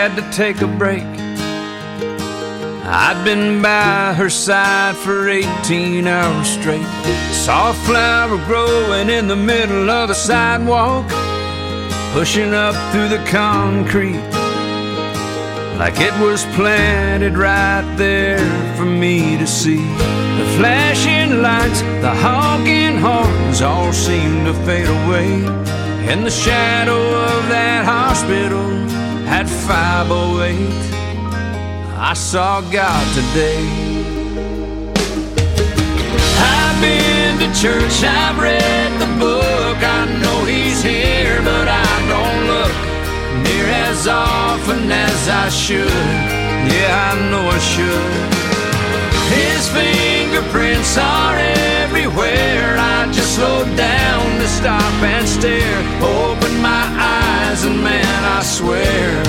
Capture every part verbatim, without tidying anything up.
had to take a break. I'd been by her side for eighteen hours straight. Saw a flower growing in the middle of the sidewalk, pushing up through the concrete like it was planted right there for me to see. The flashing lights, the honking horns all seemed to fade away. In the shadow of that hospital at five oh eight, I saw God today. I've been to church, I've read the book, I know He's here, but I don't look near as often as I should. Yeah, I know I should. His fingerprints are everywhere. I just slowed down to stop and stare. Opened my eyes and man, I swear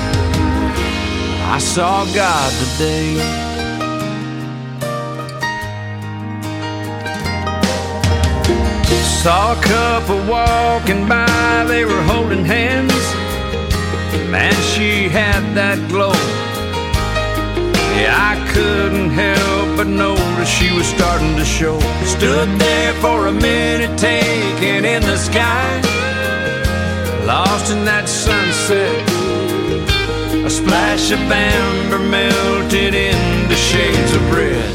I saw God today. Saw a couple walking by, they were holding hands. Man, she had that glow. Yeah, I couldn't help but notice she was starting to show. Stood there for a minute, taking in the sky, lost in that sunset. A splash of amber melted into shades of red.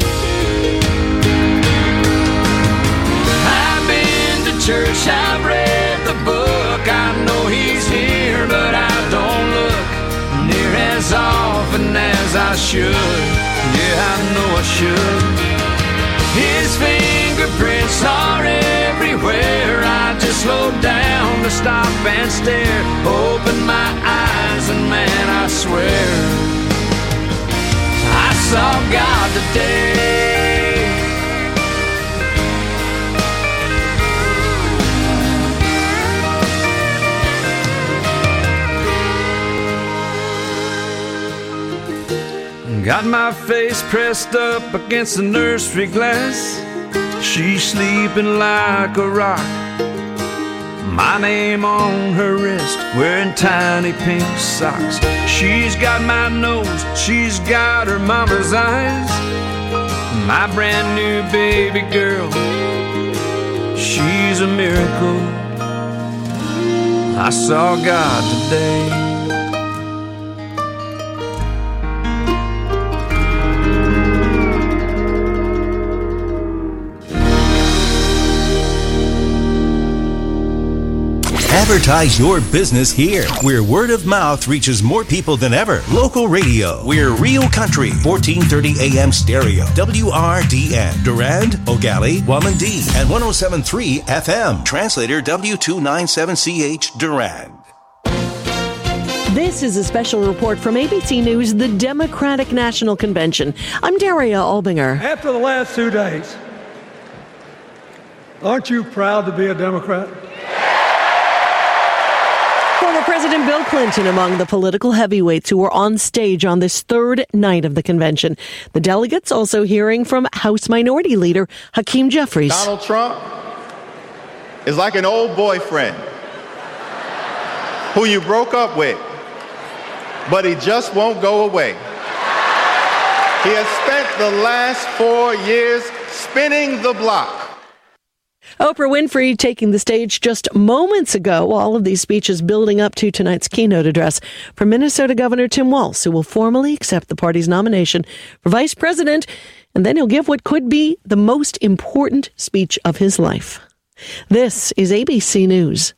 I've been to church, I've read the book, I know He's here, but I don't look near as often as I should. Yeah, I know I should. His fingerprints are everywhere. I just slowed down to stop and stare. Opened my eyes and man, I swear I saw God today. Got my face pressed up against the nursery glass. She's sleeping like a rock. My name on her wrist, wearing tiny pink socks. She's got my nose, she's got her mama's eyes. My brand new baby girl, she's a miracle. I saw God today. Advertise your business here, where word of mouth reaches more people than ever. Local radio. We're Real Country, fourteen thirty A M stereo. W R D N. Durand, Ogali, Wamandee, and one oh seven point three F M. Translator W two ninety-seven C H, Durand. This is a special report from A B C News, the Democratic National Convention. I'm Daria Albinger. After the last two days, aren't you proud to be a Democrat? Former President Bill Clinton among the political heavyweights who were on stage on this third night of the convention. The delegates also hearing from House Minority Leader Hakeem Jeffries. Donald Trump is like an old boyfriend who you broke up with, but he just won't go away. He has spent the last four years spinning the block. Oprah Winfrey taking the stage just moments ago. All of these speeches building up to tonight's keynote address from Minnesota Governor Tim Walz, who will formally accept the party's nomination for vice president, and then he'll give what could be the most important speech of his life. This is A B C News.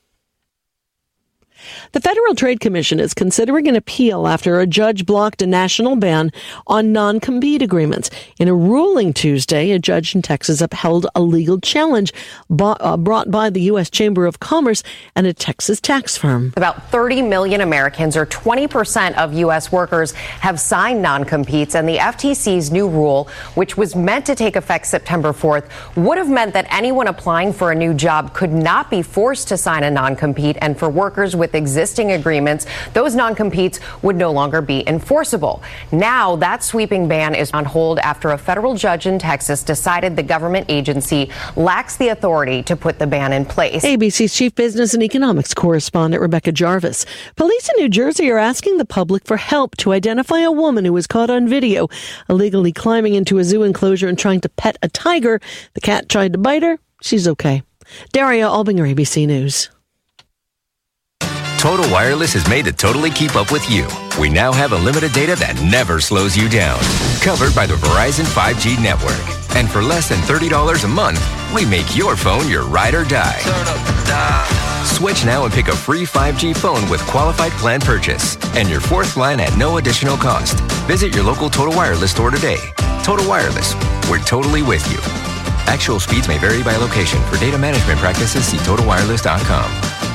The Federal Trade Commission is considering an appeal after a judge blocked a national ban on non-compete agreements. In a ruling Tuesday, a judge in Texas upheld a legal challenge brought by the U S Chamber of Commerce and a Texas tax firm. About thirty million Americans, or twenty percent of U S workers, have signed non-competes, and the F T C's new rule, which was meant to take effect September fourth, would have meant that anyone applying for a new job could not be forced to sign a non-compete, and for workers with with existing agreements, those non-competes would no longer be enforceable. Now, that sweeping ban is on hold after a federal judge in Texas decided the government agency lacks the authority to put the ban in place. A B C's chief business and economics correspondent Rebecca Jarvis. Police in New Jersey are asking the public for help to identify a woman who was caught on video illegally climbing into a zoo enclosure and trying to pet a tiger. The cat tried to bite her. She's okay. Daria Albinger, A B C News. Total Wireless is made to totally keep up with you. We now have unlimited data that never slows you down. Covered by the Verizon five G network. And for less than thirty dollars a month, we make your phone your ride or die. Switch now and pick a free five G phone with qualified plan purchase. And your fourth line at no additional cost. Visit your local Total Wireless store today. Total Wireless, we're totally with you. Actual speeds may vary by location. For data management practices, see total wireless dot com.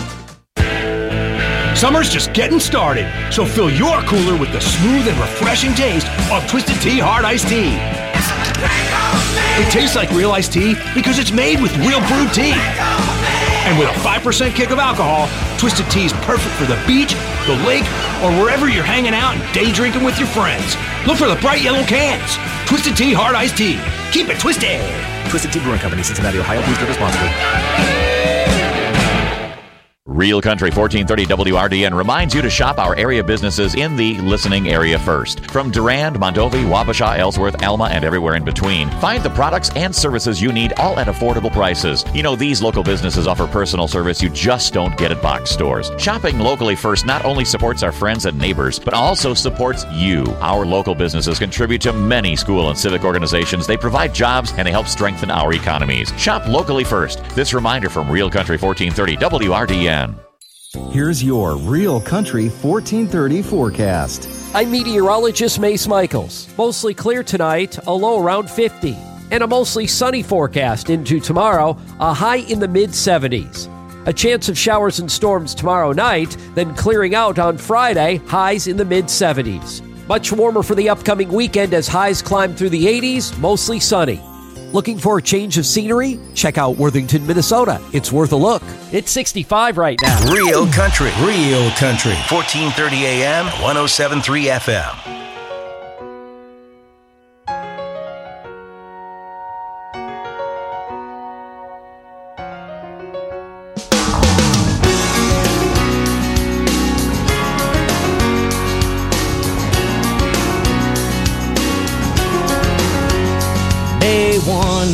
Summer's just getting started, so fill your cooler with the smooth and refreshing taste of Twisted Tea Hard Iced Tea. It tastes like real iced tea because it's made with real brewed tea. And with a five percent kick of alcohol, Twisted Tea is perfect for the beach, the lake, or wherever you're hanging out and day drinking with your friends. Look for the bright yellow cans. Twisted Tea Hard Iced Tea. Keep it twisted. Twisted Tea Brewing Company, Cincinnati, Ohio. Please drink responsibly. Real Country fourteen thirty W R D N reminds you to shop our area businesses in the listening area first. From Durand, Mondovi, Wabasha, Ellsworth, Alma, and everywhere in between. Find the products and services you need, all at affordable prices. You know, these local businesses offer personal service you just don't get at box stores. Shopping locally first not only supports our friends and neighbors, but also supports you. Our local businesses contribute to many school and civic organizations. They provide jobs and they help strengthen our economies. Shop locally first. This reminder from Real Country fourteen thirty W R D N. Here's your Real Country fourteen thirty forecast. I'm meteorologist Mace Michaels. Mostly clear tonight, a low around fifty. And a mostly sunny forecast into tomorrow, a high in the mid seventies. A chance of showers and storms tomorrow night, then clearing out on Friday, highs in the mid seventies. Much warmer for the upcoming weekend as highs climb through the eighties, mostly sunny. Looking for a change of scenery? Check out Worthington, Minnesota. It's worth a look. It's sixty-five right now. Real Country. Real Country. fourteen thirty A M, one oh seven point three F M. Day one,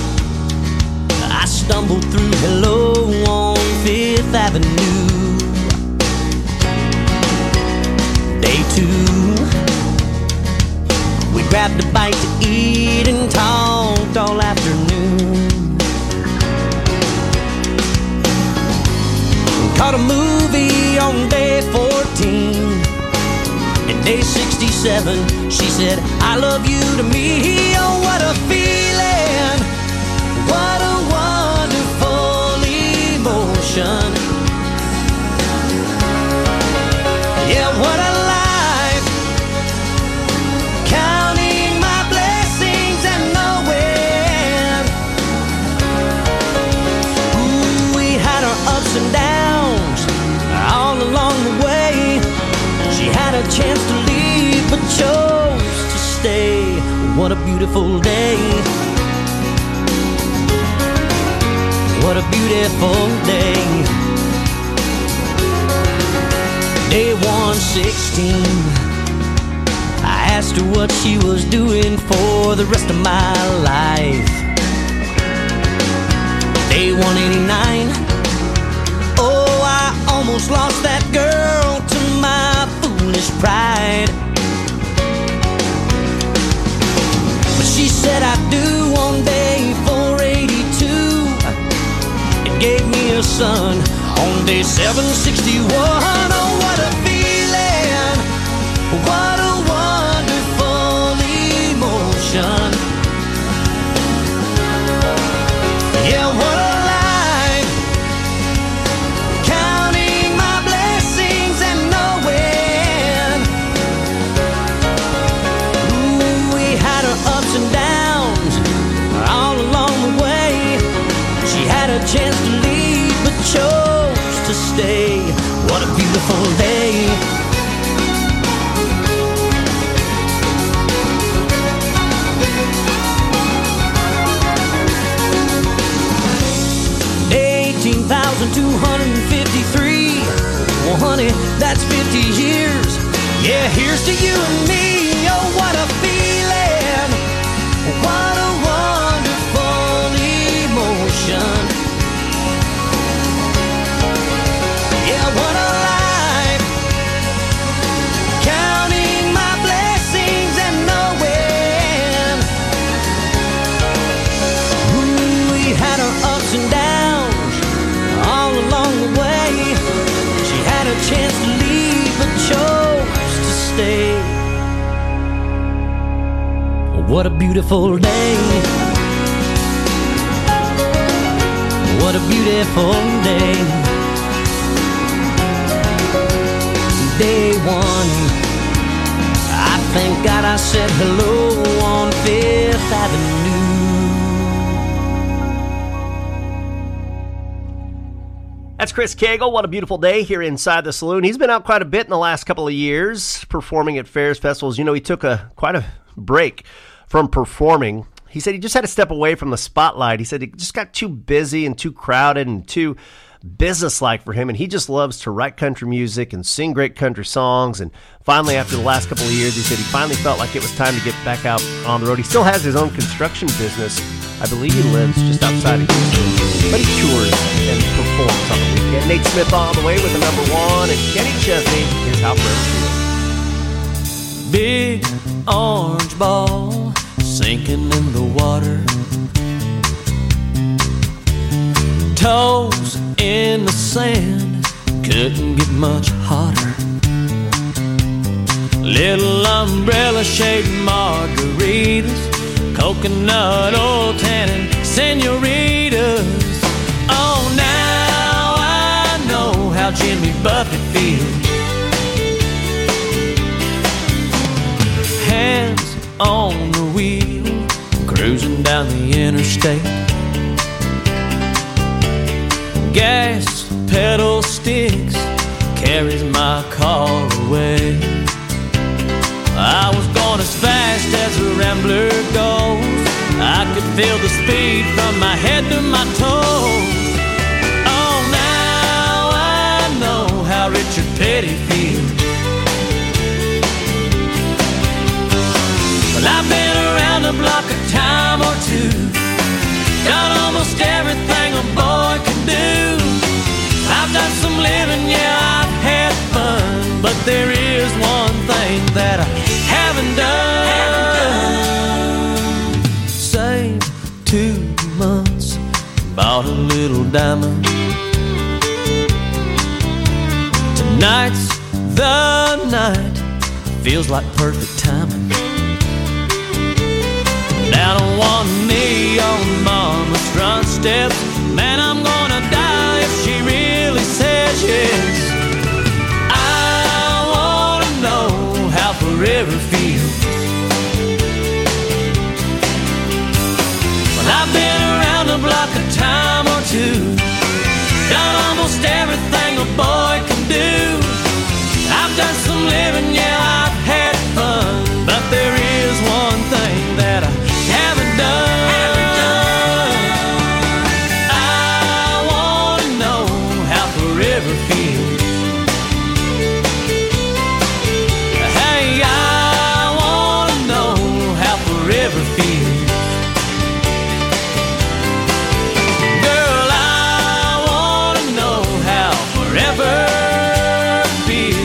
I stumbled through Hello on Fifth Avenue. Day two, we grabbed a bite to eat and talked all afternoon. Caught a movie on day fourteen. And day sixty-seven, she said, I love you to me. Oh, what a feeling. What a wonderful emotion. Yeah, what a life. Counting my blessings and knowing. Ooh, we had our ups and downs all along the way. She had a chance to leave, but chose to stay. What a beautiful day. What a beautiful day. Day one sixteen, I asked her what she was doing for the rest of my life. Day one eighty-nine, oh, I almost lost that girl to my foolish pride. But she said I do on day four eighty-two. It gave me a son on day seven sixty-one. Oh, what a feeling. What a wonderful emotion. Yeah, what a life. Counting my blessings and knowing. Ooh, we had our ups and downs all along the way. She had a chance to leave but chose to stay. What a two hundred fifty-three. Well, honey, that's fifty years. Yeah, here's to you and me. Oh, what a feeling. What a wonderful emotion. Yeah, what a life. Counting my blessings and knowing Ooh, we had our ups and downs all along the way. She had a chance to leave but chose to stay. What a beautiful day. What a beautiful day. Day one, I thank God I said hello on Fifth Avenue. That's Chris Cagle. What a beautiful day here inside the saloon. He's been out quite a bit in the last couple of years performing at fairs, festivals. You know, he took a quite a break from performing. He said he just had to step away from the spotlight. He said it just got too busy and too crowded and too businesslike for him, and he just loves to write country music and sing great country songs. And finally, after the last couple of years, he said he finally felt like it was time to get back out on the road. He still has his own construction business. I believe he lives just outside of Houston, but he tours and performs on the weekend. Nate Smith all the way with the number one, and Kenny Chesney is How Forever Feels. Big orange ball sinking in the water, toes in the sand, couldn't get much hotter. Little umbrella-shaped margaritas, coconut oil tannin senoritas. Oh, now I know how Jimmy Buffett feels. Hands on the wheel, cruising down the interstate. Gas pedal sticks, carries my car away. I was going as fast as a rambler goes. I could feel the speed from my head to my toes. Oh, now I know how Richard Petty feels. Well, I've been around the block a time or two, done almost everything a boy can do. I've done some living, yeah, I've had fun, but there is one thing that I haven't done. Haven't done. Saved two months, bought a little diamond. Tonight's the night, feels like perfect timing. Down on one knee on mama's front steps, man, I'm gonna die if she really says yes. I wanna know how forever feels. Well, I've been around the block a time or two, done almost everything a boy can do. I've done some living, yeah, I've had fun, but there is one thing that I haven't done. Haven't done. I wanna know how forever feels. Hey, I wanna know how forever feels. Girl, I wanna know how forever feels.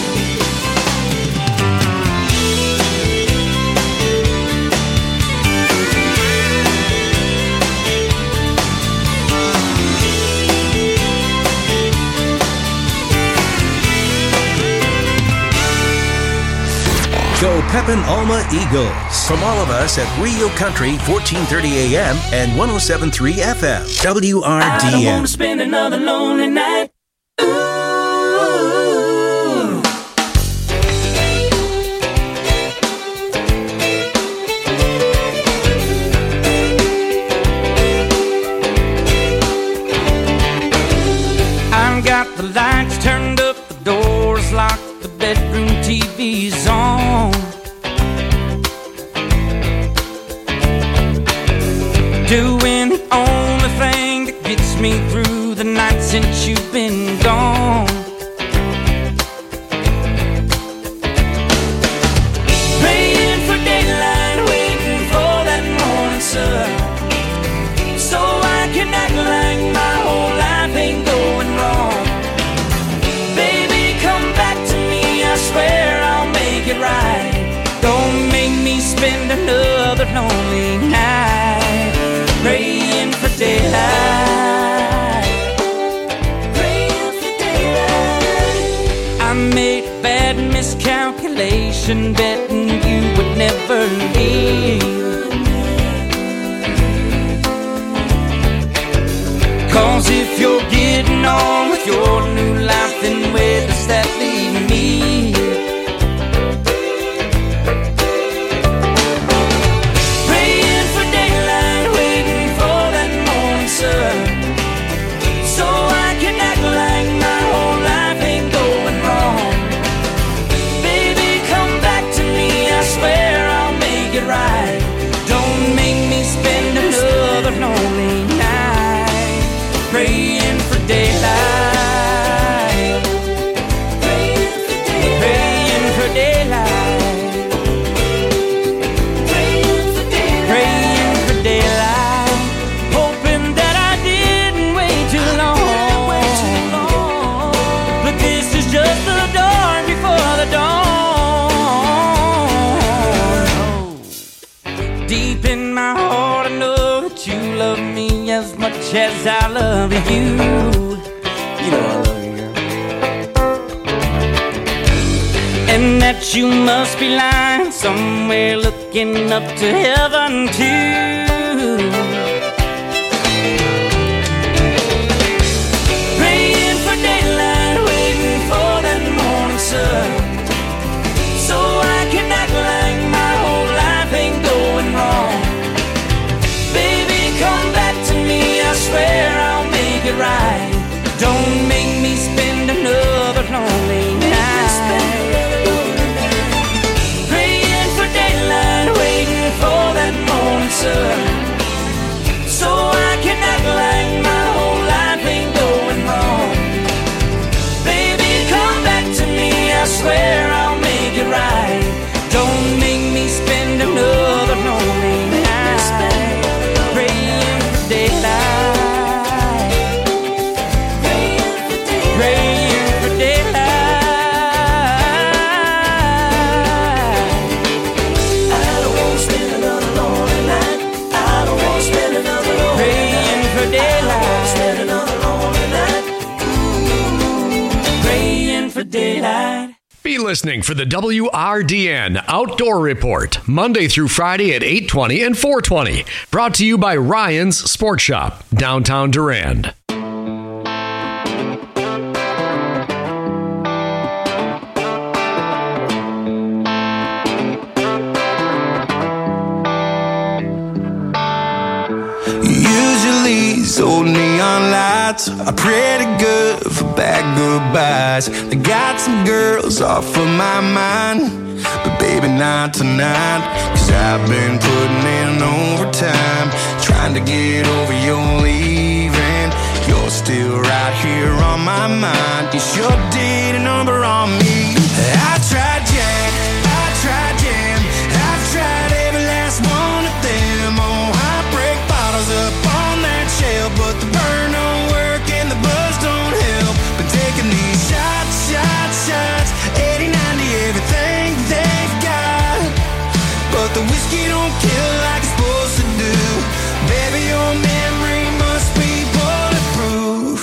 Go Pepin Alma Eagles. From all of us at Rio Country, fourteen thirty A M and one oh seven point three F M. W R D N. I don't want to spend another lonely night. I've got the lights turned up, the doors locked, the bedroom T V's on. Doing the only thing that gets me through the nights since you've been gone. Praying for daylight, waiting for that morning sun, so I can act like my whole life ain't going wrong. Baby, come back to me, I swear I'll make it right. Don't make me spend another lonely night praying for daylight, praying for daylight. I made a bad miscalculation, betting you would never leave. Cause if you're getting on with your new life, then where does that leave me? Praying for daylight, waiting for that morning sun, so I can act like my whole life ain't going wrong. Baby, come back to me, I swear I'll make it right. Don't make me spend another lonely night praying for daylight, praying for daylight, praying for daylight, praying for daylight, praying for daylight, hoping that I didn't wait too long, wait too long. But this is just the dawn before the dawn. Deep in my heart, I know that you love me as much as I love you. You know I love you, girl. And that you must be lying somewhere looking up to heaven too. Praying for daylight, waiting for that morning sun, so I can act like my whole life ain't going wrong. Baby, come back to me, I swear I'll make it right. Don't make me spend another lonely night praying for daylight, waiting for that morning sun, so I can act like my whole life ain't going wrong. Baby, come back to me, I swear I'll make it right. Don't make me spend another lonely night praying for daylight, praying for daylight, praying for daylight. I don't want to spend another lonely night. I don't want to spend another lonely night praying for daylight, spend another lonely night. Ooh, praying for daylight. Be listening for the W R D N Outdoor Report, Monday through Friday at eight twenty and four twenty. Brought to you by Ryan's Sports Shop, downtown Durand. Usually these old neon lights are pretty good for bad goodbyes. They got some girls off of my mind, but baby not tonight. Cause I've been putting in overtime, trying to get over your leaving. You're still right here on my mind. Is your date a number on me? I tried Jack, I tried Jam, I've tried every last one of them. Oh, I break bottles up on that shelf, but the burn don't work and the buzz don't help. Been taking these shots, shots, shots, eighty, ninety, everything they've got, but the whiskey don't kill like it's supposed to do. Baby, your memory must be bulletproof.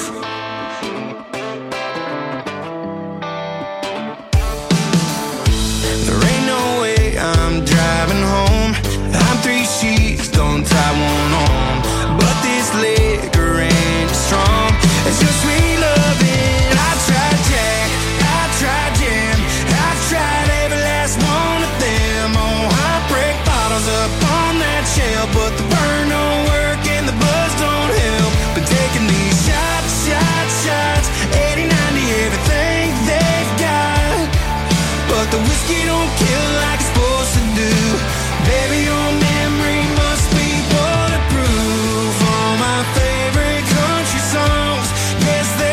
There ain't no way I'm driving home. I'm three sheets, don't tie one on, but this liquor ain't strong. It's your sweet loving. I tried Jack, I tried Jam, I've tried every last one of them. Oh, I break bottles up on that shelf, but the burn don't work and the buzz don't help. Been taking these shots, shots, shots, eighty, ninety, everything they've got, but the whiskey don't kill like it's supposed to do. Baby, your memory must be bulletproof. All my favorite country songs, yes, they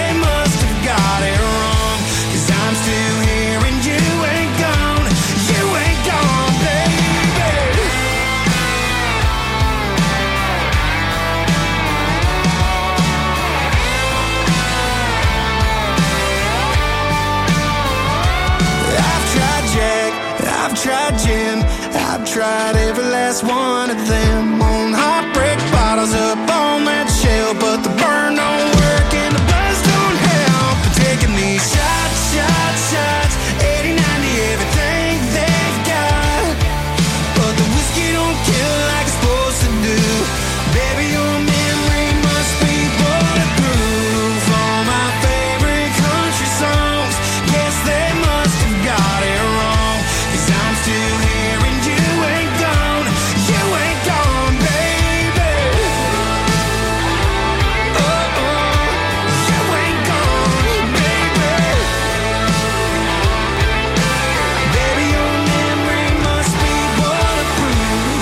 tried every last one of them. On heartbreak bottles up on that shelf, but the burn don't work and the buzz don't help. Taking these shots, shots, shots, eighty, ninety, everything they've got. But the whiskey don't kill like it's supposed to do. Baby, your memory must be bulletproof. All my favorite country songs, guess they must have got it wrong. 'Cause I'm still here and you ain't gone. You ain't gone, baby. Oh, oh, you ain't gone, baby. Baby, your memory must be bulletproof.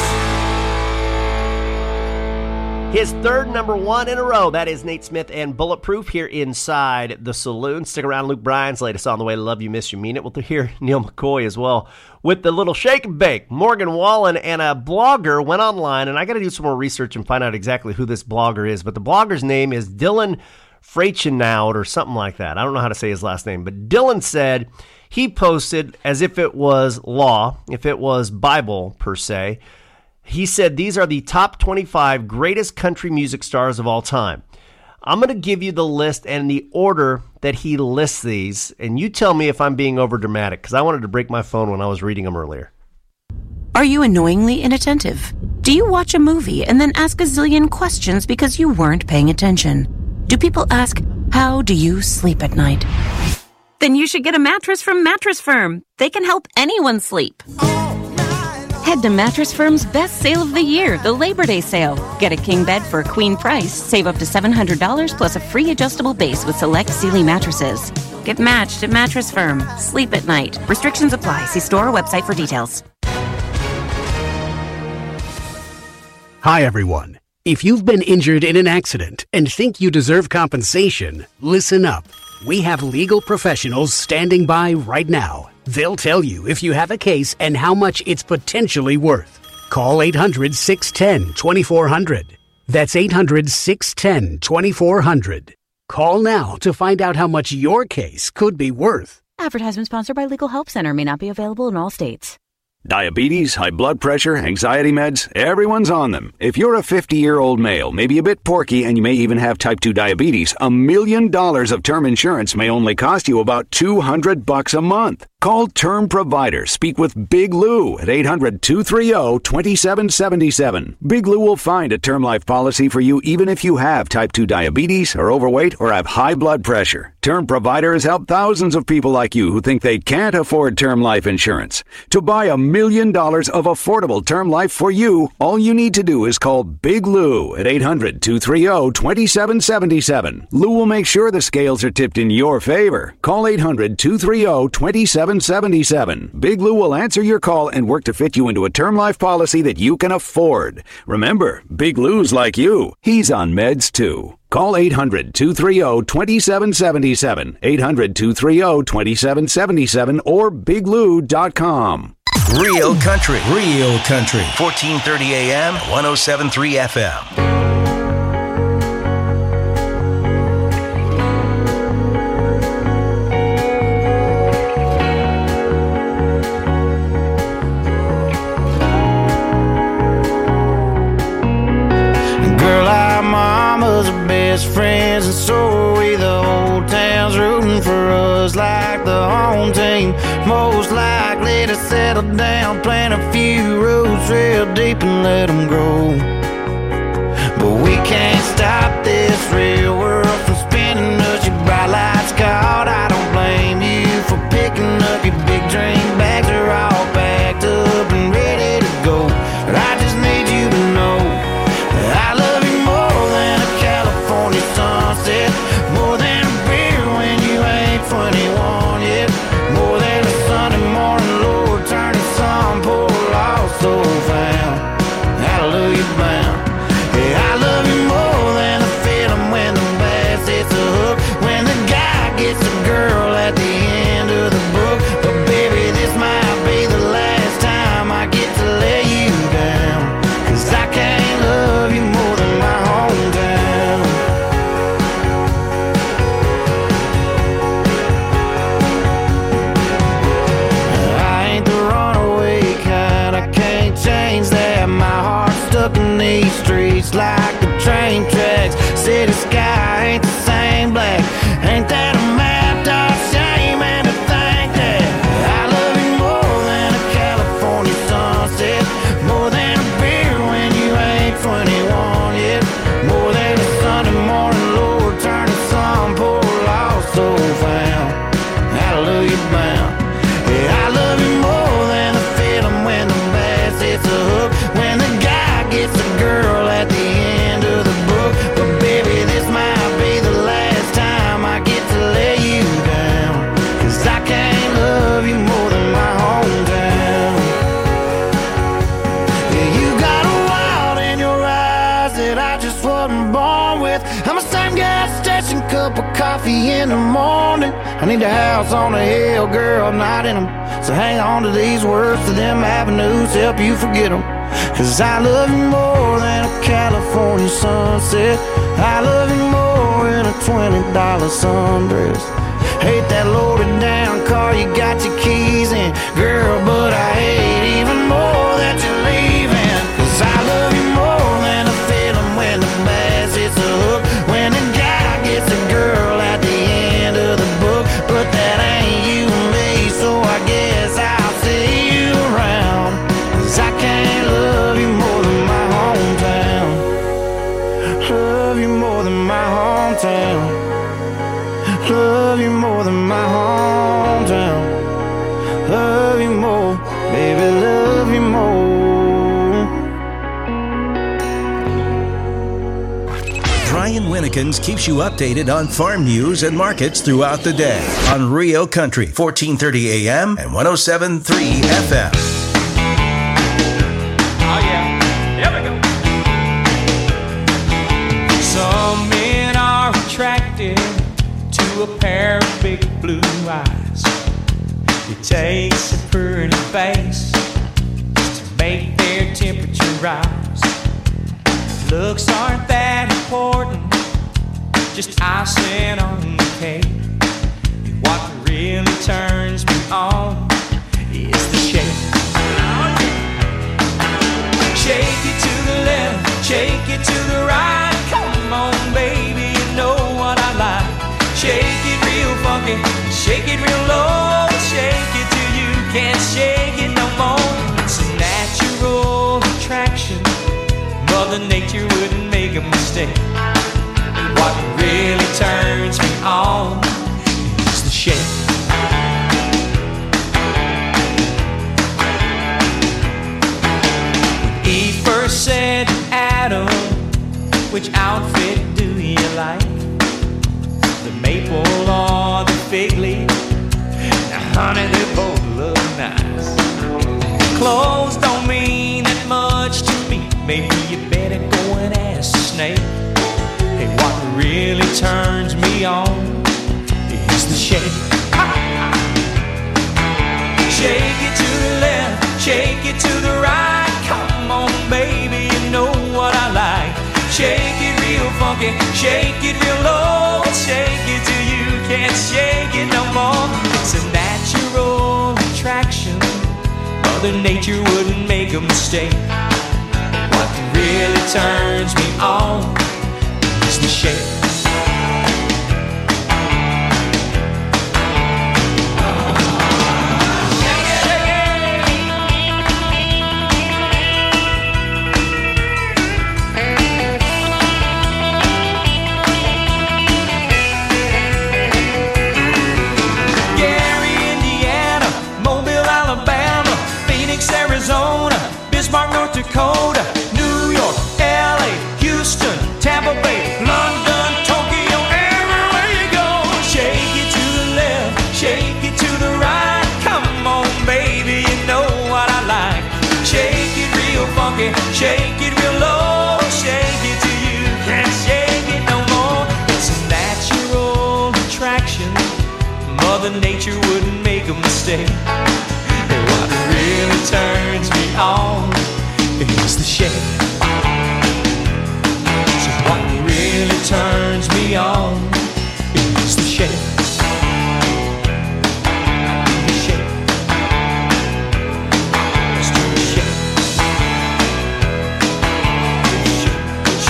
His third number one in a row. That is Nate Smith and Bulletproof here inside the saloon. Stick around. Luke Bryan's latest on the way. Love You, Miss You, Mean It. We'll hear Neil McCoy as well with the little shake and bake. Morgan Wallen and a blogger went online, and I got to do some more research and find out exactly who this blogger is. But the blogger's name is Dylan Freychenoud or something like that. I don't know how to say his last name. But Dylan said he posted as if it was law, if it was Bible per se. He said these are the top twenty-five greatest country music stars of all time. I'm going to give you the list and the order that he lists these, and you tell me if I'm being over dramatic, because I wanted to break my phone when I was reading them earlier. Are you annoyingly inattentive? Do you watch a movie and then ask a zillion questions because you weren't paying attention? Do people ask, how do you sleep at night? Then you should get a mattress from Mattress Firm. They can help anyone sleep. Head to Mattress Firm's best sale of the year, the Labor Day sale. Get a king bed for a queen price. Save up to seven hundred dollars plus a free adjustable base with select Sealy mattresses. Get matched at Mattress Firm. Sleep at night. Restrictions apply. See store or website for details. Hi, everyone. If you've been injured in an accident and think you deserve compensation, listen up. We have legal professionals standing by right now. They'll tell you if you have a case and how much it's potentially worth. Call eight hundred, six one zero, two four zero zero. That's eight hundred, six one zero, two four zero zero. Call now to find out how much your case could be worth. Advertisement sponsored by Legal Help Center. May not be available in all states. Diabetes, high blood pressure, anxiety meds, everyone's on them. If you're a fifty-year-old male, maybe a bit porky, and you may even have type two diabetes, a million dollars of term insurance may only cost you about two hundred bucks a month. Call Term Provider. Speak with Big Lou at eight hundred, two three zero, two seven seven seven. Big Lou will find a term life policy for you even if you have type two diabetes, are overweight, or have high blood pressure. Term Provider has helped thousands of people like you who think they can't afford term life insurance. To buy a million dollars of affordable term life for you, all you need to do is call Big Lou at eight hundred, two three zero, two seven seven seven. Lou will make sure the scales are tipped in your favor. Call eight hundred, two three zero, two seven seven seven. Big Lou will answer your call and work to fit you into a term life policy that you can afford. Remember, Big Lou's like you. He's on meds too. Call eight hundred, two three zero, two seven seven seven, eight hundred, two three zero, two seven seven seven, or big lou dot com. Real country, real country. fourteen thirty A M, one oh seven point three F M. Best friends, and so are we. The whole town's rooting for us like the home team. Most likely to settle down, plant a few roots real deep and let them grow. But we can't stop this real world from spinning us. Your bright lights caught, I don't blame you for picking up your big dream bags. Are all packed up and ready to go. But I just need you to know that I love you more than a California sunset, more than a beer when you ain't twenty-one yet, more than a Sunday morning Lord turning some poor lost soul found. Hallelujah bound. Yeah, I love you more than the feeling when the bad streets like the train tracks. City sky ain't the same black. Ain't that a map, dog? Shame and to think that I love you more than a California sunset, more than a beer when you ain't twenty-one yet, more than a Sunday morning Lord turn the sun, poor lost soul found. Hallelujah bound. Yeah, I love you more than the feeling when the bass hits a hook, when the guy gets a girl at the end of the book. But baby, this might be the last time I get to lay you down, 'cause I can't love you more than my hometown. Yeah, you got a wild in your eyes that I just wasn't born with. I'm a same gas station cup of coffee in the morning. I need a house on a hill, girl, not in them. So hang on to these words, to them avenues, help you forget them. 'Cause I love you more than a California sunset. I love you more than a twenty dollar sundress. Hate that loaded down car you got your keys in, girl, but I hate even more that you're leaving. 'Cause I love you more than a feeling when the bass hits a hook, when the guy gets a girl at the end of the book. But that ain't you and me, so I guess I'll see you around. 'Cause I can't love you more than my hometown. Love you more than my hometown. Love you more than my hometown. Love you more, baby, love you more. Brian Winnekins keeps you updated on farm news and markets throughout the day on Rio Country, fourteen thirty A M and one oh seven point three F M. Oh yeah, there we go. Some men are attracted to a pair of big blue eyes. It takes a pretty face to make their temperature rise. Looks aren't that important, just icing on the cake. What really turns me on is the shake. Shake it to the left, shake it to the right. Come on, baby, you know what I like. Shake it real funky, shake it real low. Shake it till you can't shake it no more. It's a natural attraction, Mother Nature wouldn't make a mistake. What really turns me on is the shake. When Eve first said to Adam, which outfit do you like? The maple or the fig leaf? Now honey, they both look nice. Clothes don't mean that much to me. Maybe you better go and ask the snake. Hey, what really turns me on is the shake. Shake it to the left, shake it to the right. Come on, baby, you know what I like. Shake it real funky, shake it real low. Shake it till you can't shake it no more. It's a natural attraction, Mother Nature wouldn't make a mistake. What really turns me on is the shake. Arizona, Bismarck, North Dakota, New York, L A, Houston, Tampa Bay, London, Tokyo, everywhere you go. Shake it to the left, shake it to the right. Come on, baby, you know what I like. Shake it real funky, shake it real low. Shake it till you can't shake it no more. It's a natural attraction, Mother Nature wouldn't make a mistake. What really turns me on is the shake. So what really turns me on is the shake. The shake. Let's do the shake. The shake.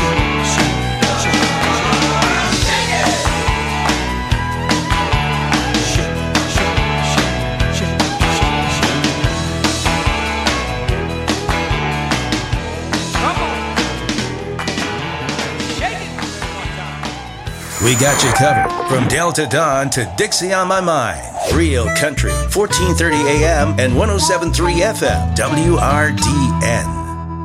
We got you covered from Delta Dawn to Dixie on My Mind. Real Country, fourteen thirty A M and one oh seven point three F M, W R D N.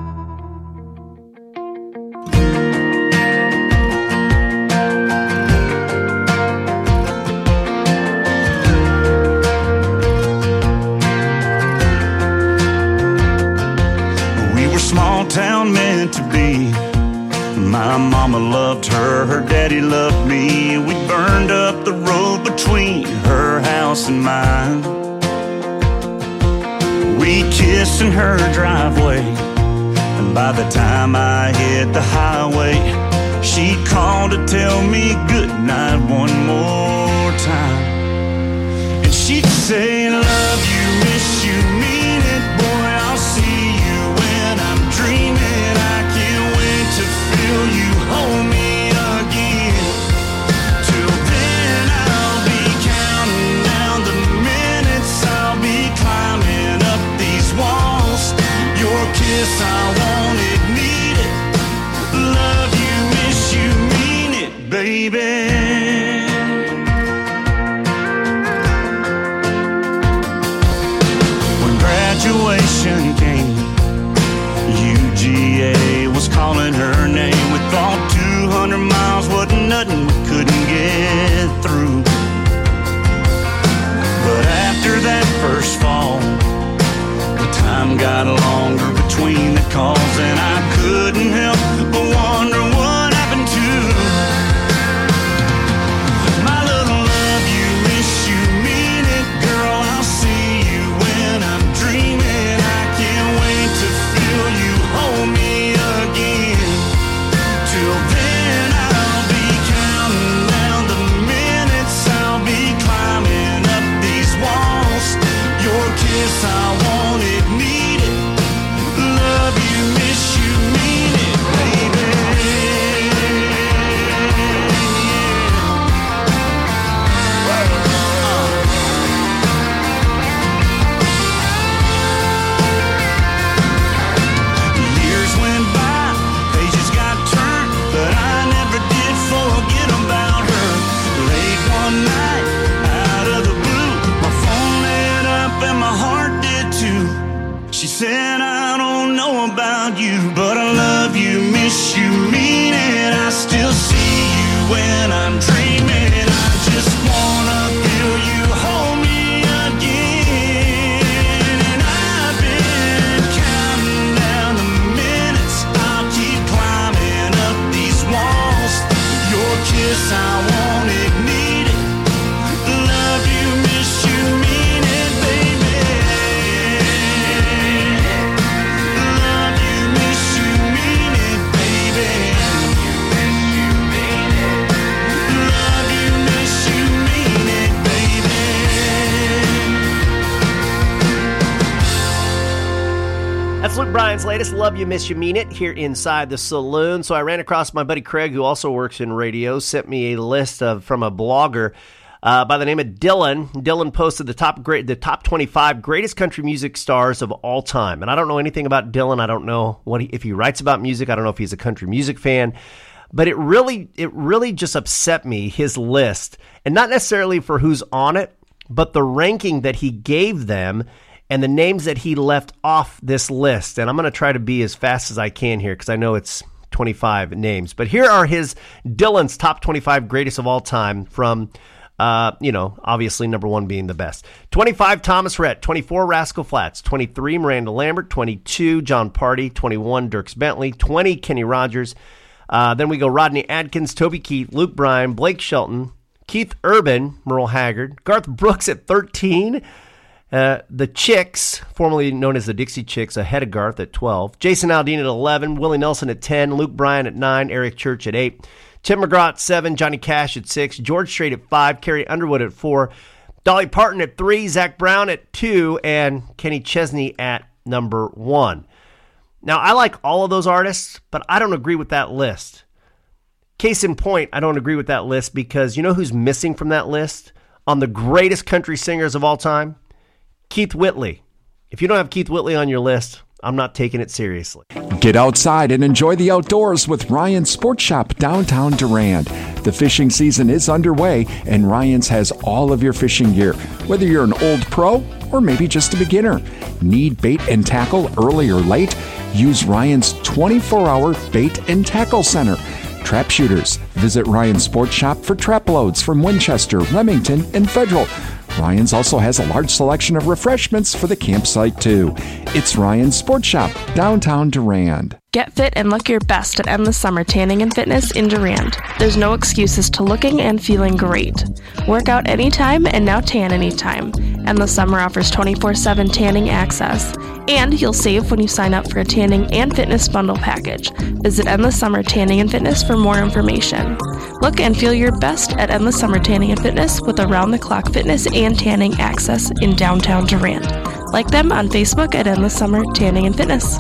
Small town meant to be. My mama loved her, her daddy loved me. We burned up the road between her house and mine. We kissed in her driveway, and by the time I hit the highway, she called to tell me goodnight one more time. And she'd say, love you, miss you, mean it, boy, I'll see you when I'm dreaming. I can't wait to feel you hold me again. Till then I'll be counting down the minutes. I'll be climbing up these walls. Your kiss, I want it, need it. Love you, miss you, mean it, baby. Graduation came, U G A was calling her name. We thought two hundred miles wasn't nothing we couldn't get through. But after that first fall, the time got longer between the calls, and I couldn't help but wonder what happened to my little love you, miss you, mean it, girl, I'll see you when I'm dreaming. I can't wait to feel you hold me again. Till then I'll be counting down the minutes. I'll be climbing up these walls. Your kiss, I want it, need it. Love you, miss you, mean it, baby. Years went by, pages got turned, but I never did forget about her. Late one night, out of the blue, my phone lit up and my heart did too. She said, I don't know about you, but I love you, miss you, mean it. I still see you when I'm dreaming. I just wanna feel you hold me again. And I've been counting down the minutes. I'll keep climbing up these walls. Your kiss, I want it, need it. Love you, miss you, mean it, baby. Love you, miss you, mean it, baby. Love you, miss you, mean it, baby. That's Luke Bryan's latest Love You, Miss You, Mean It here inside the saloon. So I ran across my buddy Craig, who also works in radio, sent me a list of from a blogger uh, by the name of Dylan. Dylan posted the top great, the top twenty-five greatest country music stars of all time. And I don't know anything about Dylan. I don't know what he, if he writes about music. I don't know if he's a country music fan. But it really, it really just upset me, his list. And not necessarily for who's on it, but the ranking that he gave them and the names that he left off this list. And I'm going to try to be as fast as I can here because I know it's twenty-five names. But here are his, Dylan's top twenty-five greatest of all time from, uh, you know, obviously number one being the best. twenty-five, Thomas Rhett. twenty-four, Rascal Flatts. twenty-three, Miranda Lambert. twenty-two, John Party. twenty-one, Dierks Bentley. twenty, Kenny Rogers. Uh, then we go Rodney Adkins, Toby Keith, Luke Bryan, Blake Shelton, Keith Urban, Merle Haggard, Garth Brooks at thirteen. Uh, the Chicks, formerly known as the Dixie Chicks, ahead of Garth at twelve. Jason Aldean at eleven. Willie Nelson at ten. Luke Bryan at nine. Eric Church at eight. Tim McGraw at seven. Johnny Cash at six. George Strait at five. Carrie Underwood at four. Dolly Parton at three. Zach Brown at two. And Kenny Chesney at number one. Now, I like all of those artists, but I don't agree with that list. Case in point, I don't agree with that list because you know who's missing from that list on the greatest country singers of all time? Keith Whitley. If you don't have Keith Whitley on your list, I'm not taking it seriously. Get outside and enjoy the outdoors with Ryan's Sports Shop downtown Durand. The fishing season is underway, and Ryan's has all of your fishing gear, whether you're an old pro or maybe just a beginner. Need bait and tackle early or late? Use Ryan's twenty-four hour Bait and Tackle Center. Trap shooters, visit Ryan's Sports Shop for trap loads from Winchester, Remington, and Federal. Ryan's also has a large selection of refreshments for the campsite, too. It's Ryan's Sports Shop, downtown Durand. Get fit and look your best at Endless Summer Tanning and Fitness in Durand. There's no excuses to looking and feeling great. Work out anytime and now tan anytime. Endless Summer offers twenty-four seven tanning access. And you'll save when you sign up for a tanning and fitness bundle package. Visit Endless Summer Tanning and Fitness for more information. Look and feel your best at Endless Summer Tanning and Fitness with around-the-clock fitness and tanning access in downtown Durand. Like them on Facebook at Endless Summer Tanning and Fitness.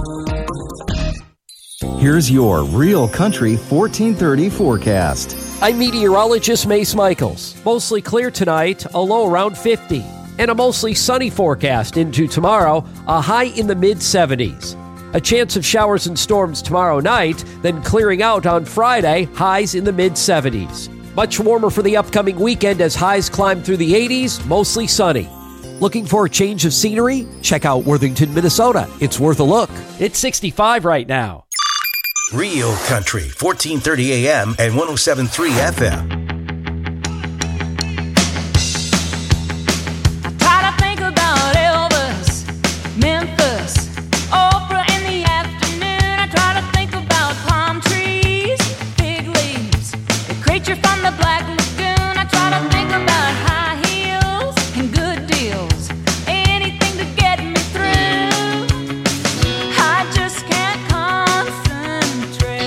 Here's your Real Country fourteen thirty forecast. I'm meteorologist Mace Michaels. Mostly clear tonight, a low around fifty. And a mostly sunny forecast into tomorrow, a high in the mid seventies. A chance of showers and storms tomorrow night, then clearing out on Friday, highs in the mid seventies. Much warmer for the upcoming weekend as highs climb through the eighties, mostly sunny. Looking for a change of scenery? Check out Worthington, Minnesota. It's worth a look. It's sixty-five right now. Real Country, fourteen thirty A M and one oh seven point three F M. I try to think about Elvis, Memphis, Oprah in the afternoon. I try to think about palm trees, fig leaves, the creature from the Black Lagoon. I try to think about high heels and good deals, anything to get me through. I just can't concentrate.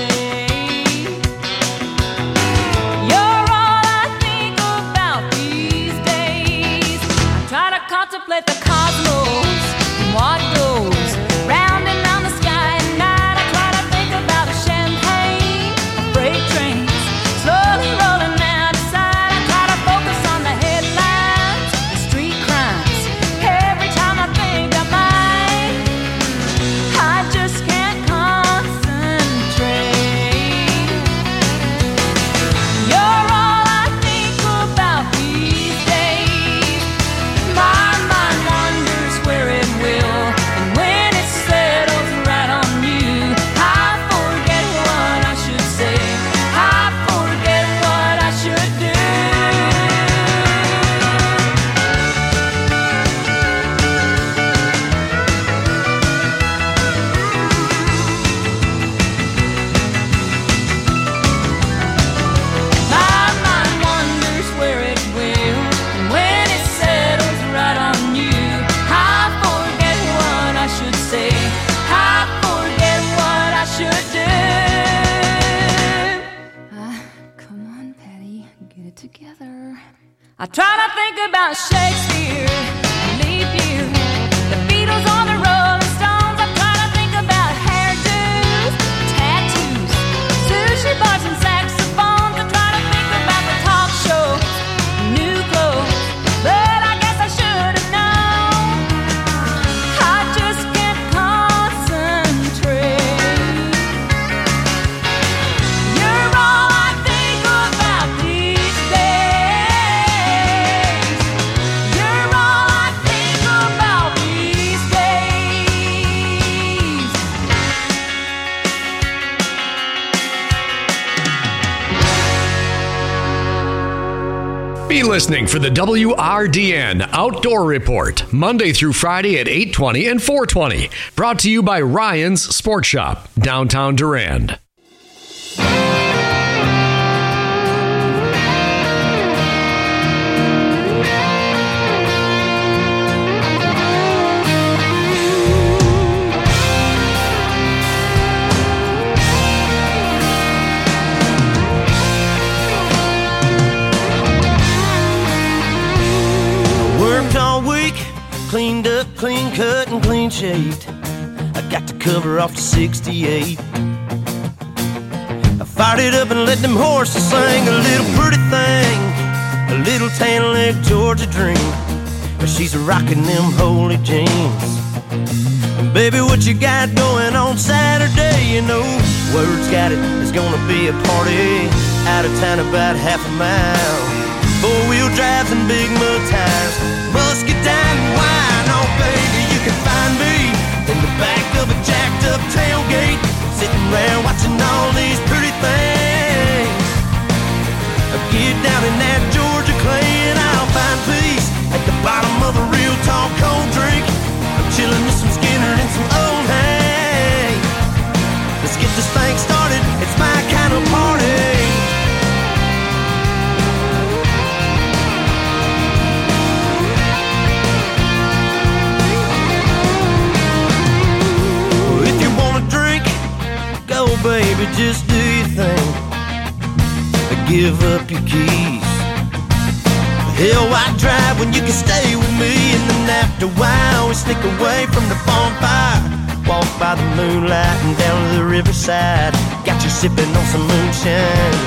You're all I think about these days. I try to contemplate the cosmos and what goes round and round the sky at night. I try to think about a champagne, freight trains slowly rolling out of sight. I try to focus on the headlines, the street crimes. Every time I think I might, I just can't concentrate. You're all I think about these days. My mind wanders where it will, and when it settles right on you, I forget what I should say. I forget what I should do. My mind wanders where it will, and when it settles right on you, I forget what I should say. I forget what I should do. Ah, come on, Patty, get it together. I try to think about Shakespeare, leap year, the Beatles or the Rolling Stones. I try to think about hairdos, tattoos, sushi bars and saxophones. I try to think about the talk shows, new clothes, but I guess I should have known. I just can't concentrate. You're all I think about these days. You're all I think about these days. Be listening for the W R D N Outdoor Report, Monday through Friday at eight twenty and four twenty. Brought to you by Ryan's Sports Shop, downtown Durand. Worked all week, cleaned up, clean cut, and clean shaved. I got to cover off the sixty-eight. I fired it up and let them horses sing a little pretty thing, a little tan leg Georgia dream. But she's rocking them holy jeans. And baby, what you got going on Saturday? You know, word's got it, it's gonna be a party. out of town about half a mile. Four-wheel drives and big mud tires, muscadine and wine. Oh, baby, you can find me in the back of a jacked-up tailgate, sitting around watching all these pretty things. I get down in that Georgia clay and I'll find peace at the bottom of a real tall cold drink. I'm chilling with some Skinner and some old hay. Let's get this thing started, it's my kind of party. If you wanna drink, go baby, just do your thing. Give up your keys. Hell, why drive when you can stay with me? And then after a while, we sneak away from the bonfire, walk by the moonlight and down to the riverside. Got you sipping on some moonshine.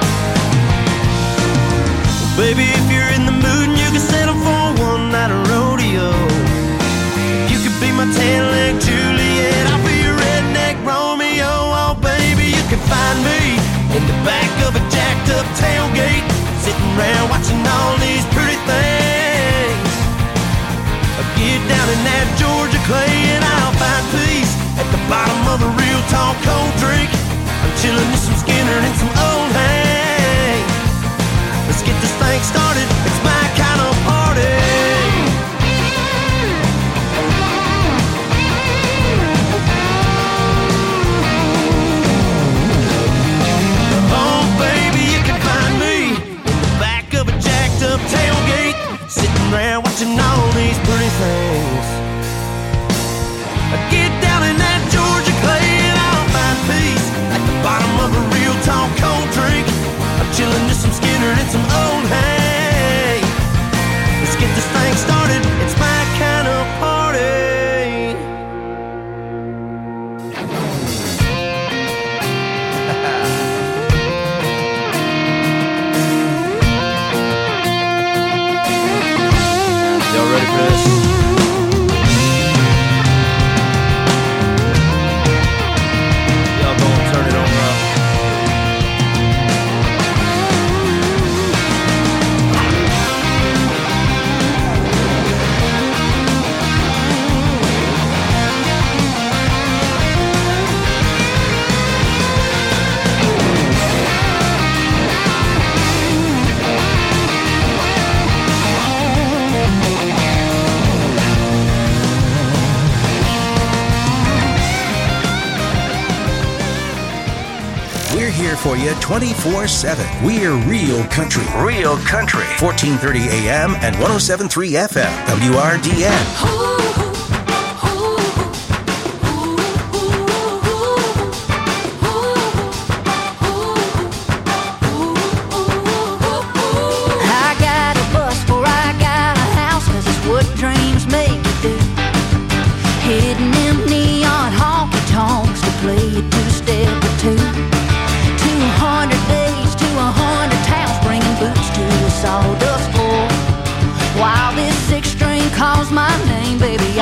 Well, baby, if you're in the mood and you can settle for one night of rodeo, if you could be my tan-leg Juliet, I'll be your redneck Romeo. Oh, baby, you can find me in the back of a jacked-up tailgate, sitting around watching all these pretty things. I get down in that Georgia clay and I'll find peace at the bottom of a real tall cold drink. I'm chilling with some Skinner and some old hay. Let's get this thing started, it's my kind of party. Tailgate, sitting around watching all these pretty things. I get down in that Georgia clay and I'll find peace at the bottom of a real tall cold drink. I'm chilling with some Skinner and some old hay. Let's get this thing started, it's my kind of party. Y'all ready for this? Y'all gonna turn it on up. Here for you twenty-four seven. We're Real Country. Real Country. fourteen thirty A M and one oh seven point three F M. W R D N. I got a bus or I got a house, 'cause it's what dreams make you do. Hitting them neon honky tonks to play a two-step or two. Hundred days to a hundred towns, bringing boots to a sawdust floor. While this six string calls my name, baby,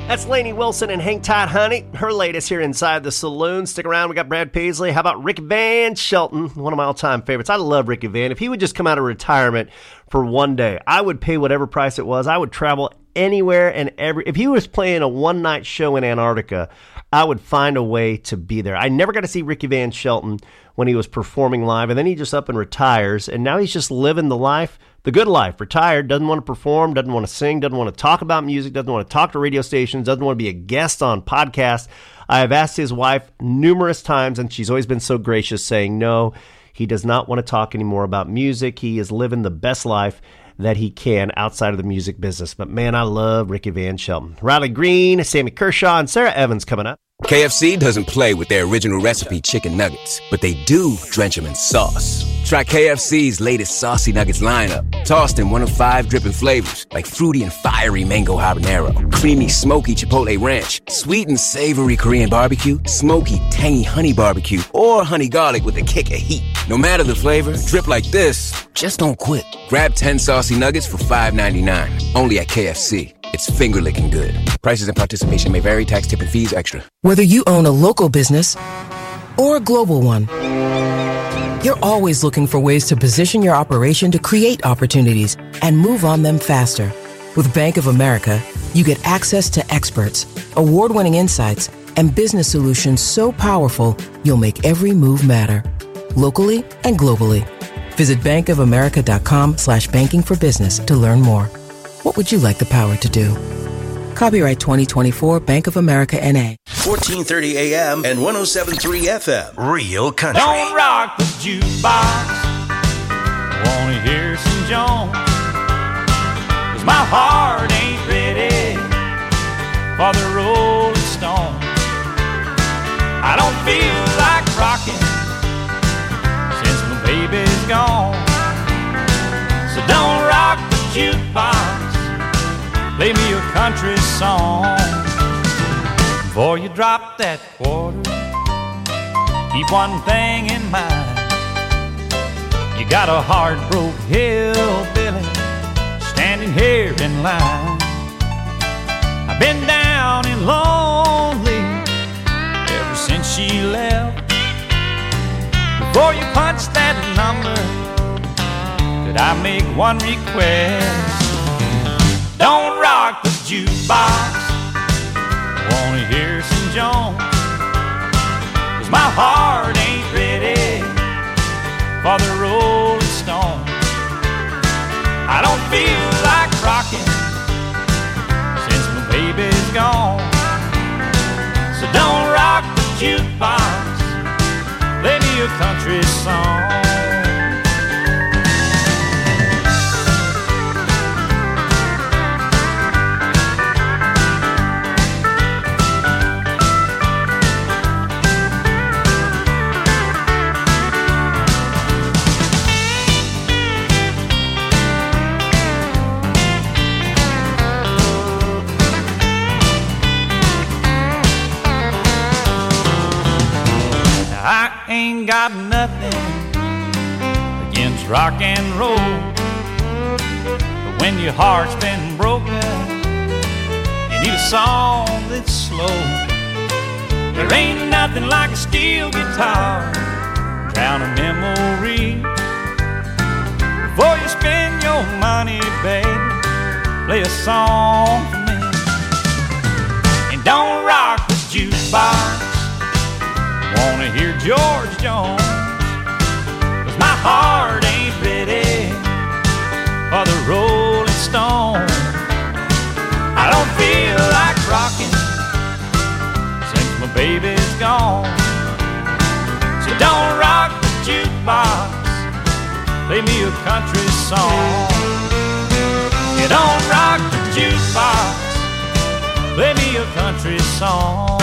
That's Lainey Wilson and Hang Tight Honey. Her latest here inside the saloon. Stick around. We got Brad Paisley. How about Rick Van Shelton? One of my all-time favorites. I love Ricky Van. If he would just come out of retirement for one day, I would pay whatever price it was. I would travel anywhere and every. If he was playing a one-night show in Antarctica, I would find a way to be there. I never got to see Ricky Van Shelton when he was performing live, and then he just up and retires, and now he's just living the life, the good life, retired, doesn't want to perform, doesn't want to sing, doesn't want to talk about music, doesn't want to talk to radio stations, doesn't want to be a guest on podcasts. I have asked his wife numerous times, and she's always been so gracious, saying no, he does not want to talk anymore about music. He is living the best life that he can outside of the music business. But man, I love Ricky Van Shelton. Riley Green, Sammy Kershaw, and Sarah Evans coming up. K F C doesn't play with their original recipe chicken nuggets, but they do drench them in sauce. Try K F C's latest Saucy Nuggets lineup, tossed in one of five dripping flavors, like fruity and fiery mango habanero, creamy smoky chipotle ranch, sweet and savory Korean barbecue, smoky tangy honey barbecue, or honey garlic with a kick of heat. No matter the flavor, drip like this, just don't quit. Grab ten Saucy Nuggets for five ninety-nine, only at K F C. It's finger-licking good. Prices and participation may vary. Tax, tip, and fees extra. Whether you own a local business or a global one, you're always looking for ways to position your operation to create opportunities and move on them faster. With Bank of America, you get access to experts, award-winning insights, and business solutions so powerful, you'll make every move matter. Locally and globally. Visit bankofamerica.com slash banking for business to learn more. What would you like the power to do? Copyright twenty twenty-four Bank of America N A fourteen thirty A M and one oh seven point three F M. Real Country. Don't rock the jukebox. Wanna hear some Jones. Cause my heart ain't ready for the Rolling Stones. I don't feel like rocking since my baby's gone. So don't rock the jukebox. Play me a country song. Before you drop that quarter, keep one thing in mind. You got a heart-broke hillbilly standing here in line. I've been down and lonely ever since she left. Before you punch that number, could I make one request? Don't rock the jukebox. Wanna hear some Jones. Cause my heart ain't ready for the Rolling Stones. I don't feel like rocking since my baby's gone. So don't rock the jukebox. Play me a country song. I ain't got nothing against rock and roll, but when your heart's been broken, you need a song that's slow. There ain't nothing like a steel guitar, drown a memory. Before you spend your money, baby, play a song for me. And don't rock the jukebox. Wanna hear George Jones. Cause my heart ain't ready for the Rolling Stones. I don't feel like rocking since my baby's gone. So don't rock the jukebox. Play me a country song. You don't rock the jukebox. Play me a country song.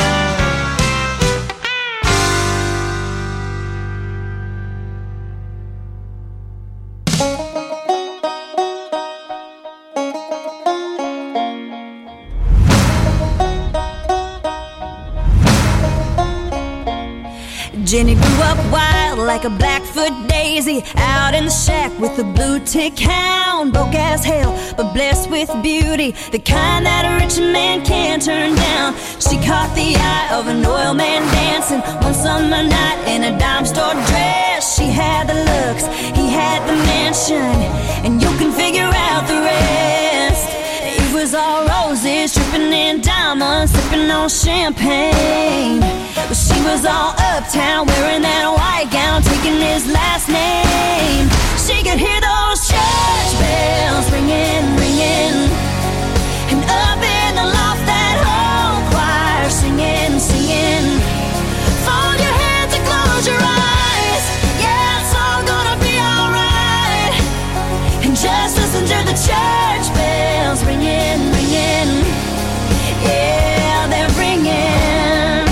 Jenny grew up wild felt like a Blackfoot daisy out in the shack with a blue tick hound. Broke as hell, but blessed with beauty, the kind that a rich man can't turn down. She caught the eye of an oil man dancing one summer night in a dime store dress. She had the looks, he had the mansion, and you can figure out the rest. It was all roses, dripping in diamonds, sipping on champagne. But she was all uptown, wearing that white gown, taking his last name. She could hear those church bells ringing, ringing, and up in the loft that whole choir singing, singing. Fold your hands and close your eyes, yeah, it's all gonna be alright. And just listen to the church bells ringing, ringing, yeah, they're ringing.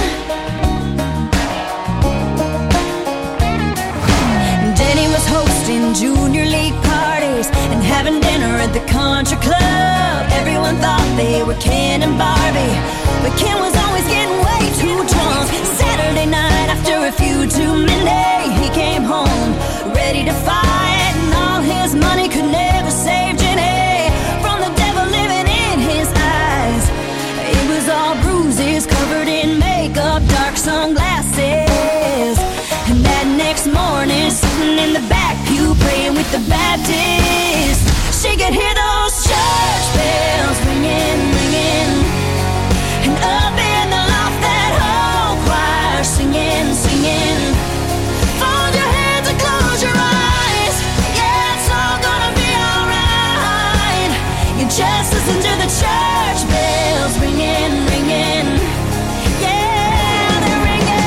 Danny was hosting junior league parties and having dinner at the country club. Everyone thought they were Ken and Barbie, but Ken was always getting way too drunk. Saturday night after a few too many, he came home ready to fight, and all his money could never save Jenny from the devil living in his eyes. It was all bruises, covered in makeup, dark sunglasses. And that next morning, sitting in the back pew, praying with the Baptist, she could hear those church bells ringing, ringing, and up in the loft that whole choir singing, singing. Fold your hands and close your eyes, yeah, it's all gonna be alright. You just listen to the church bells ringing, ringing, yeah, they're ringing.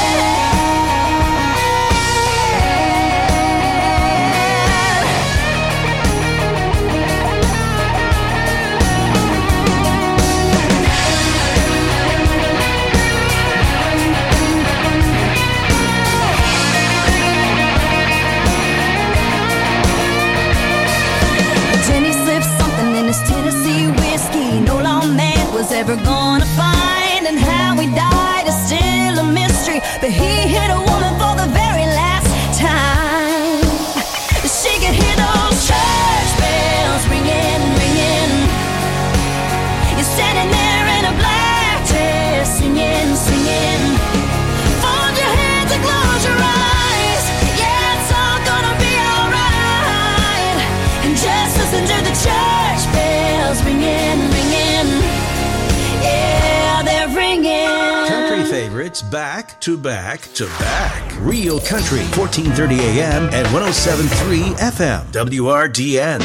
Jenny slipped something in his Tennessee whiskey no lawman was ever gonna find, and how he died is still a mystery, but he hit a woman for the very last time. She could hear those church bells ringing, ringing. You're standing there in a black dress, singing, singing. Fold your hands and close your eyes, yeah, it's all gonna be alright. And just listen to the church bells ringing, ringing, yeah, they're ringing. Country favorites back to back to back. Real Country, fourteen thirty A M and one oh seven point three F M. W R D N.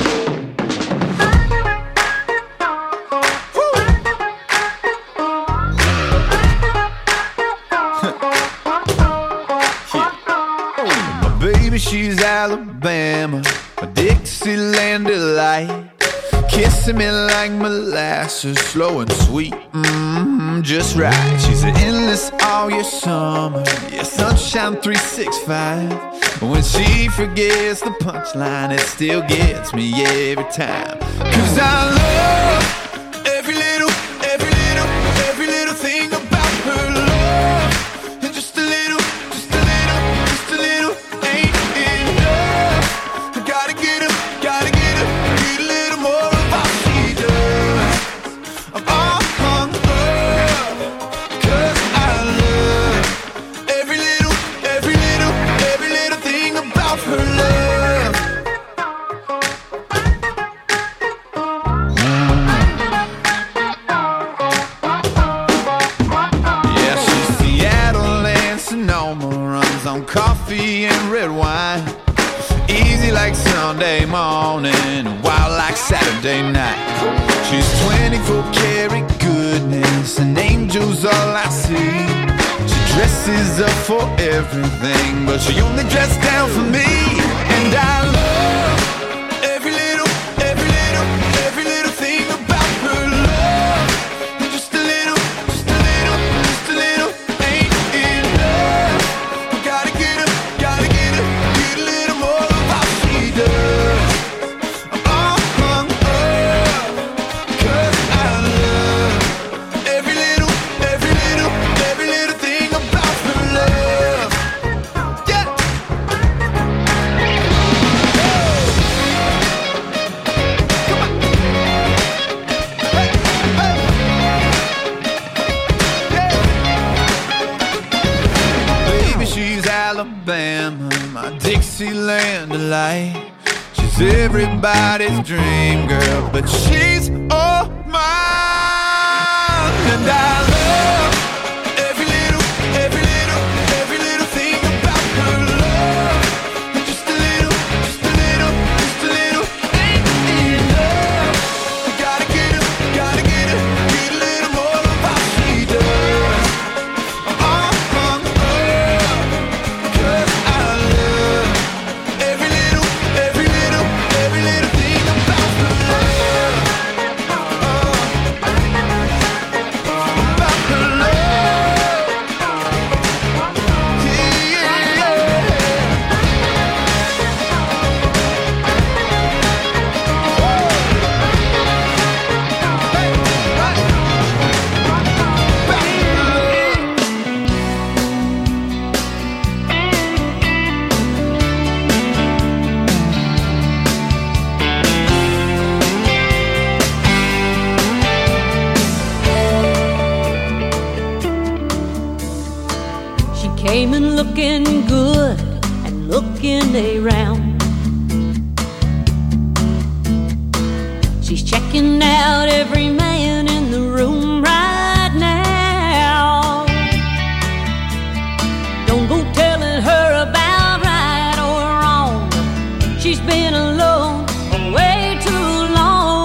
My baby, she's Alabama, a Dixieland delight. Kissing me like molasses, slow and sweet, mm-hmm, just right. She's an endless all year summer, yeah, sunshine three sixty-five. When she forgets the punchline, it still gets me every time. Cause I love every little, every little, every little thing about her love. And just a little, just a little, just a little ain't enough. I gotta get her, gotta get her, get a little more of how she does. I'm all hung up, cause I love every little, every little, every little thing about her love. Yeah, she's Seattle and Sonoma, runs on coffee and red wine. Easy like Sunday morning, wild like Saturday night. She's twenty-four karat goodness, and angels all I see. She dresses up for everything, but she only dressed down for me. And I love every little, every little, every little thing about her love. And just a little, just a little, just a little ain't enough. Gotta get her, gotta get her, get a little more of how she does. I'm all hung up, cause I love every little, every little, every little thing about her love. Yeah. She's everybody's dream girl, but she's all mine. And I love every little, every little, every little thing about her love. Just a little, just a little, just a little ain't enough. Gotta get her, gotta get her, get a little more of how she does. Uh-huh, uh-huh. 'Cause I love every little, every little, every little thing about her love. About her love. She came in looking good and looking around. She's checking out every man in the room right now. Don't go telling her about right or wrong. She's been alone for way too long.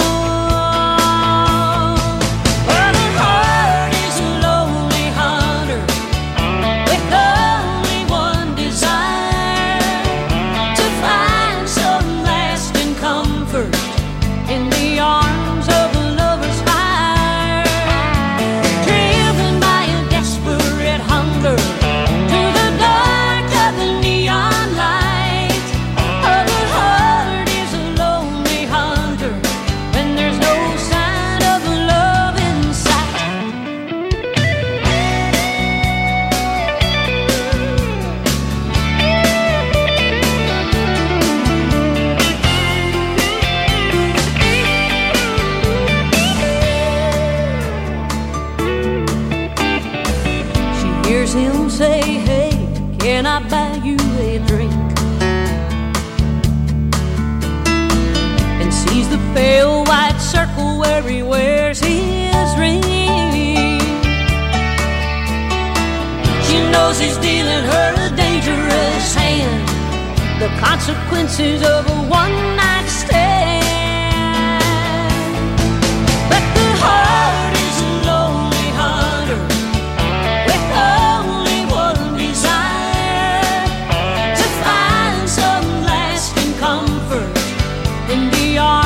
But her heart is a lonely hunter with only one desire, to find some lasting comfort in the arms of a lover's fire. Driven by a desperate hunger to the dark of the neon light. Oh, her heart is a lonely hunter when there's no sign of love in sight. She hears him say, "Hey, can I buy you a drink?" And sees the pale white circle where he wears his ring. She knows he's dealing her a dangerous hand, the consequences of a one-night stand. But the heart is a lonely hunter with only one desire, to find some lasting comfort in the arms